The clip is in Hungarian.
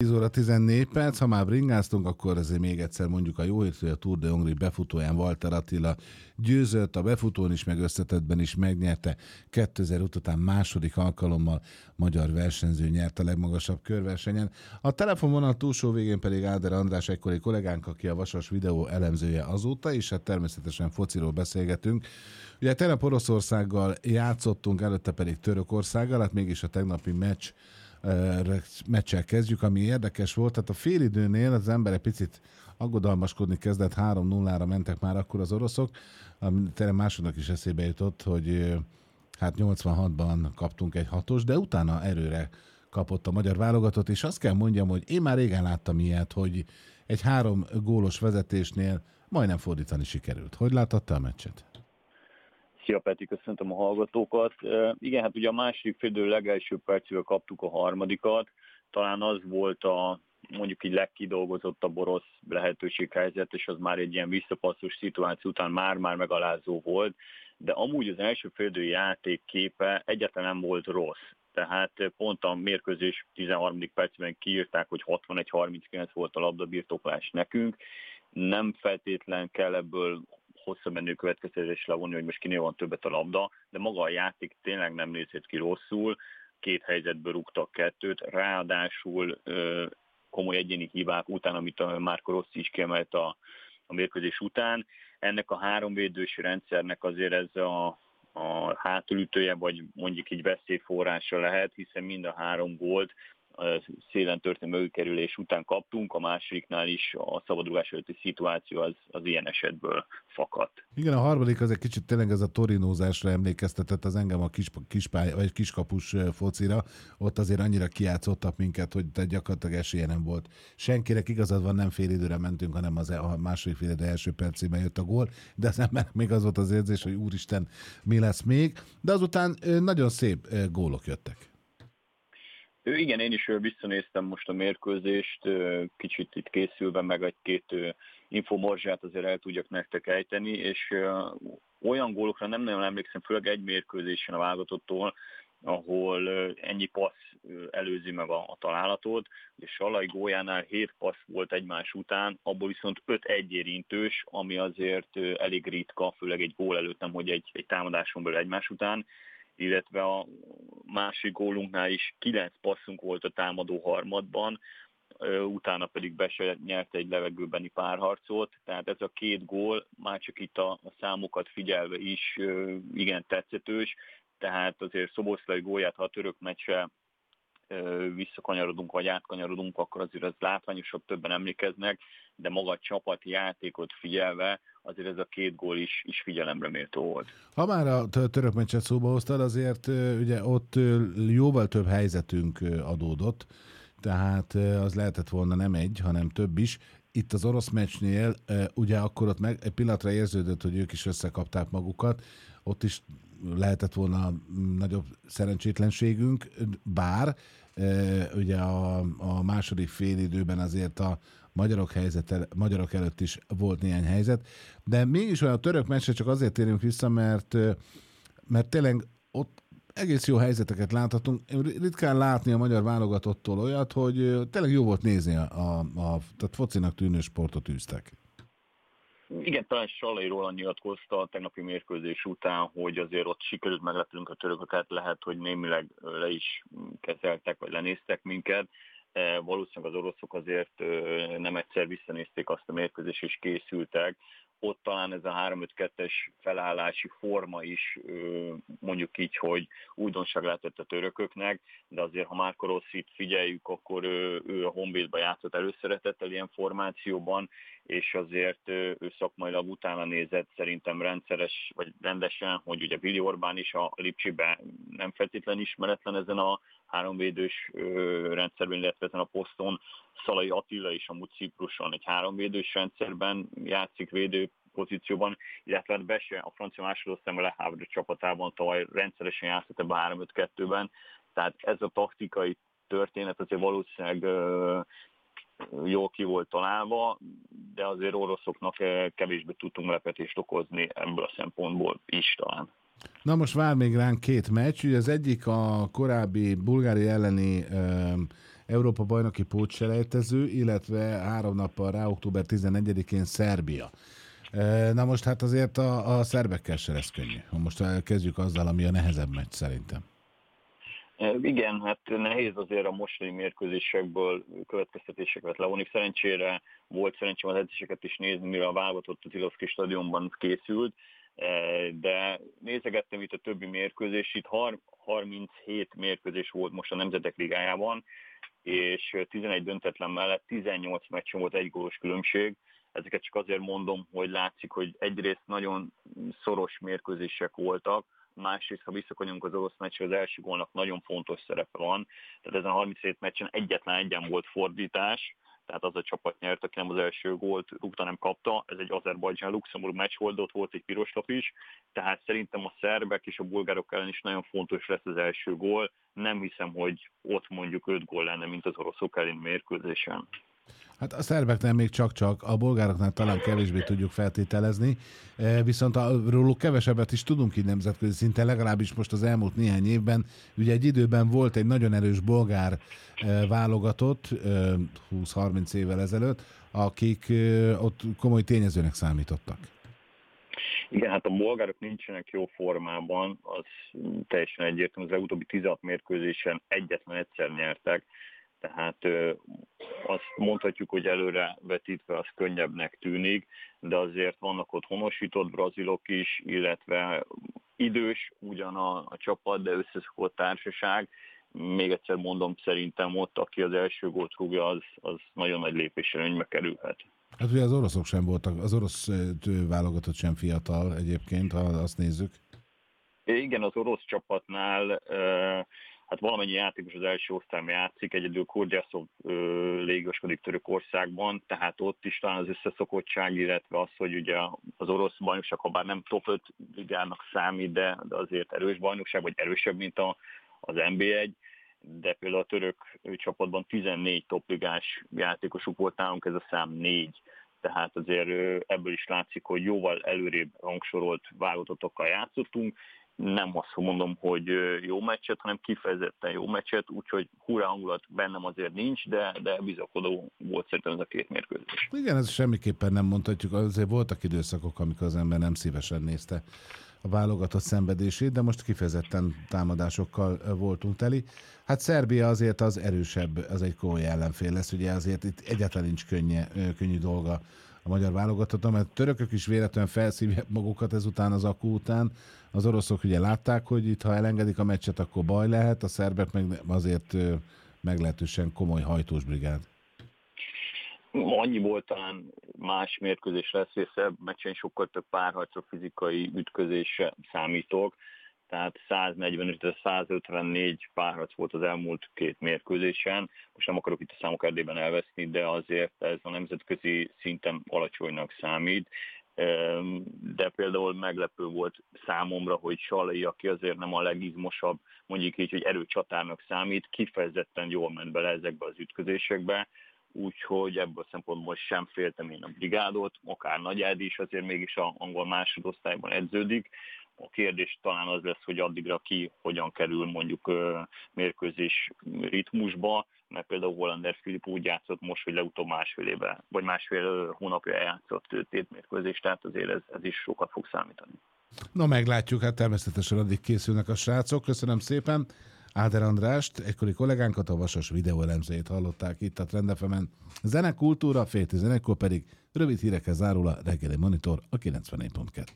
10 óra 14 perc, ha már bringáztunk, akkor azért még egyszer mondjuk a jó hírt, hogy a Tour de Hongrie befutóján Walter Attila győzött, a befutón is, meg összetettben is megnyerte. 2005 után második alkalommal magyar versenyző nyert a legmagasabb körversenyen. A telefonvonal túlsó végén pedig Áder András, egykori kollégánk, aki a Vasas videó elemzője azóta, és hát természetesen fociról beszélgetünk. Ugye tegnap Oroszországgal játszottunk, előtte pedig Törökországgal, hát mégis a tegnapi meccsel kezdjük, ami érdekes volt. Tehát a félidőnél az ember egy picit aggodalmaskodni kezdett, 3-0-ra mentek már akkor az oroszok. Tényleg másodnak is eszébe jutott, hogy hát 86-ban kaptunk egy hatos, de utána erőre kapott a magyar válogatott, és azt kell mondjam, hogy én már régen láttam ilyet, hogy egy 3 gólos vezetésnél majdnem fordítani sikerült. Hogy láttad te a meccset? Szia Peti, köszöntöm a hallgatókat. Igen, hát ugye a második félidő legelső percével kaptuk a harmadikat. Talán az volt a mondjuk így legkidolgozottabb orosz lehetőséghelyzet, és az már egy ilyen visszapasszos szituáció után már megalázó volt, de amúgy az első félidő játék képe egyáltalán nem volt rossz. Tehát pont a mérkőzés 13. percben kiírták, hogy 61-39 volt a labdabirtoklás nekünk. Nem feltétlen kell ebből hosszabb menő következtetés levonni, hogy most kinél van többet a labda, de maga a játék tényleg nem nézett ki rosszul, 2 helyzetből rúgtak 2-t, ráadásul komoly egyéni hibák után, amit a Marco Rossi is kiemelt a mérkőzés után. Ennek a 3 védős rendszernek azért ez a hátulütője, vagy mondjuk így veszélyforrása lehet, hiszen mind a 3 gólt szélen történő mögőkerülés után kaptunk, a másiknál is a szabadrugás előtti szituáció az ilyen esetből fakadt. Igen, a harmadik az egy kicsit tényleg ez a torinózásra emlékeztetett, az engem a kispálya, vagy kiskapus focira, ott azért annyira kijátszottak minket, hogy gyakorlatilag esélye nem volt. Senkinek igazad van, nem fél időre mentünk, hanem a második fél idő első percében jött a gól, de az embernek még az volt az érzés, hogy úristen, mi lesz még, de azután nagyon szép gólok jöttek. Igen, én is visszanéztem most a mérkőzést, kicsit itt készülve, meg egy-két infomorzsát azért el tudjak nektek ejteni, és olyan gólokra nem nagyon emlékszem, főleg egy mérkőzésen a válogatottól, ahol ennyi passz előzi meg a találatot, és Salai góljánál 7 passz volt egymás után, abból viszont 5 egyérintős, ami azért elég ritka, főleg egy gól előtt, nem hogy egy támadáson belül egymás után, illetve a másik gólunknál is 9 passzunk volt a támadó harmadban, utána pedig be se nyert egy levegőbeni párharcot, tehát ez a 2 gól már csak itt a számokat figyelve is igen tetszetős, tehát azért Szoboszlai gólját, ha a török meccse visszakanyarodunk, vagy átkanyarodunk, akkor azért az látványosabb, többen emlékeznek, de maga a csapati játékot figyelve azért ez a 2 gól is figyelemre méltó volt. Ha már a török meccset szóba hoztad, azért ugye ott jóval több helyzetünk adódott, tehát az lehetett volna nem egy, hanem több is. Itt az orosz meccsnél ugye akkor ott egy pillanatra érződött, hogy ők is összekapták magukat, ott is lehetett volna nagyobb szerencsétlenségünk, bár ugye a második félidőben azért a magyarok előtt is volt néhány helyzet, de mégis olyan a török meccsre csak azért térünk vissza, mert tényleg ott egész jó helyzeteket láthatunk. Ritkán látni a magyar válogatottól olyat, hogy tényleg jó volt nézni, tehát focinak tűnő sportot űztek. Igen, talán Salai róla nyilatkozta a tegnapi mérkőzés után, hogy azért ott sikerült meglepnünk a törököket, lehet, hogy némileg le is kezeltek, vagy lenéztek minket. Valószínűleg az oroszok azért nem egyszer visszanézték azt a mérkőzést, és készültek. Ott talán ez a 3-5-2-es felállási forma is mondjuk így, hogy újdonság lehetett a törököknek, de azért ha Marco Rossit figyeljük, akkor ő a Honvédba játszott előszeretettel ilyen formációban, és azért ő szakmailag utána nézett szerintem rendszeres, vagy rendesen, hogy ugye Vili Orbán is a Lipcsibe nem feltétlenül ismeretlen ezen a 3 védős rendszerben, illetve ezen a poszton. Szalai Attila is amúgy Cipruson egy 3 védős rendszerben játszik védő pozícióban, illetve Bese a francia másodosztályban leháború csapatában tavaly rendszeresen játszott ebben a 3-5-2-ben, tehát ez a taktikai történet azért valószínűleg jól ki volt találva, de azért oroszoknak kevésbé tudtunk meglepetést okozni ebből a szempontból is talán. Na most vár még ránk 2 meccs, ugye az egyik a korábbi Bulgária elleni Európa bajnoki pótselejtező, illetve 3 nappal rá, október 11-én Szerbia. Na most hát azért a szerbekkel se lesz könnyű. Most kezdjük azzal, ami a nehezebb meccs szerintem. Igen, hát nehéz azért a mostani mérkőzésekből következtetéseket levonni. Szerencsére volt szerencsém az edzéseket is nézni, mire a válogatott az Ilowski stadionban készült, de nézegettem itt a többi mérkőzés, itt 37 mérkőzés volt most a Nemzetek Ligájában, és 11 döntetlen mellett 18 meccsen volt egy gólos különbség. Ezeket csak azért mondom, hogy látszik, hogy egyrészt nagyon szoros mérkőzések voltak, másrészt, ha visszakanyunk az orosz meccsre, az első gólnak nagyon fontos szerepe van. Tehát ezen a 37 meccsen egyetlen egyen volt fordítás, tehát az a csapat nyert, aki nem az első gólt rúgta, nem kapta. Ez egy Azerbajdzsán-Luxemburg meccs volt, ott volt egy piros lap is, tehát szerintem a szerbek és a bulgárok ellen is nagyon fontos lesz az első gól. Nem hiszem, hogy ott mondjuk 5 gól lenne, mint az oroszok elleni mérkőzésen. Hát a szerbeknél még csak-csak, a bolgároknál talán kevésbé tudjuk feltételezni, viszont róluk kevesebbet is tudunk így nemzetközi szinten, legalábbis most az elmúlt néhány évben. Ugye egy időben volt egy nagyon erős bolgár válogatott, 20-30 évvel ezelőtt, akik ott komoly tényezőnek számítottak. Igen, hát a bolgárok nincsenek jó formában, az teljesen egyértelmű, az legutóbbi 16 mérkőzésen egyetlen egyszer nyertek, tehát azt mondhatjuk, hogy előre vetítve az könnyebbnek tűnik, de azért vannak ott honosított brazilok is, illetve idős ugyan a csapat, de összeszokott társaság. Még egyszer mondom, szerintem ott, aki az első gólt rúgja, az nagyon nagy lépésre előnybe kerülhet. Hát ugye az oroszok sem voltak, az orosz válogatott sem fiatal egyébként, ha azt nézzük. Igen, az orosz csapatnál hát valamennyi játékos az első osztályban játszik, egyedül Kurgyászov légoskodik Törökországban, tehát ott is talán az összeszokottság, illetve az, hogy ugye az orosz bajnokság, ha bár nem top 5 ligának számít, de azért erős bajnokság, vagy erősebb, mint az NB1, de például a török csapatban 14 topligás játékosuk volt, nálunk ez a szám 4. Tehát azért ebből is látszik, hogy jóval előrébb rangsorolt válogatottokkal játszottunk. Nem azt mondom, hogy jó meccset, hanem kifejezetten jó meccset, úgyhogy hurrá hangulat bennem azért nincs, de bizakodó volt szerintem ez a két mérkőzés. Igen, ez semmiképpen nem mondhatjuk, azért voltak időszakok, amikor az ember nem szívesen nézte a válogatott szenvedését, de most kifejezetten támadásokkal voltunk teli. Hát Szerbia azért az erősebb, az egy komoly ellenfél lesz, ugye azért itt egyáltalán nincs könnyű dolga a magyar válogatottan, mert törökök is véletlenül felszívják magukat ezután az akú után. Az oroszok ugye látták, hogy itt ha elengedik a meccset, akkor baj lehet, a szerbek meg azért meglehetősen komoly hajtós brigád. Annyiból talán más mérkőzés lesz, és szebb meccsen sokkal több párharcra, fizikai ütközésre számítok. Tehát 145-154 párharc volt az elmúlt két mérkőzésen. Most nem akarok itt a számok erdében elveszni, de azért ez a nemzetközi szinten alacsonynak számít. De például meglepő volt számomra, hogy Salai, aki azért nem a legizmosabb, mondjuk így, hogy erőcsatárnak számít, kifejezetten jól ment bele ezekbe az ütközésekbe, úgyhogy ebből a szempontból sem féltem én a brigádot, akár Nagy Ádi is azért mégis az angol másodosztályban edződik. A kérdés talán az lesz, hogy addigra ki hogyan kerül mondjuk mérkőzés ritmusba, mert például Hollander Filip úgy játszott most, hogy legutóbb másfél hónapja eljátszott tétmérkőzést, tehát azért ez is sokat fog számítani. No, meglátjuk, hát természetesen addig készülnek a srácok. Köszönöm szépen Áder Andrást, egykori kollégánkat, a Vasas videóelemzőjét hallották itt a Trend FM-en. Zene, kultúra, fél 11-kor pedig rövid hírekhez zárul a reggeli monitor a 94.2.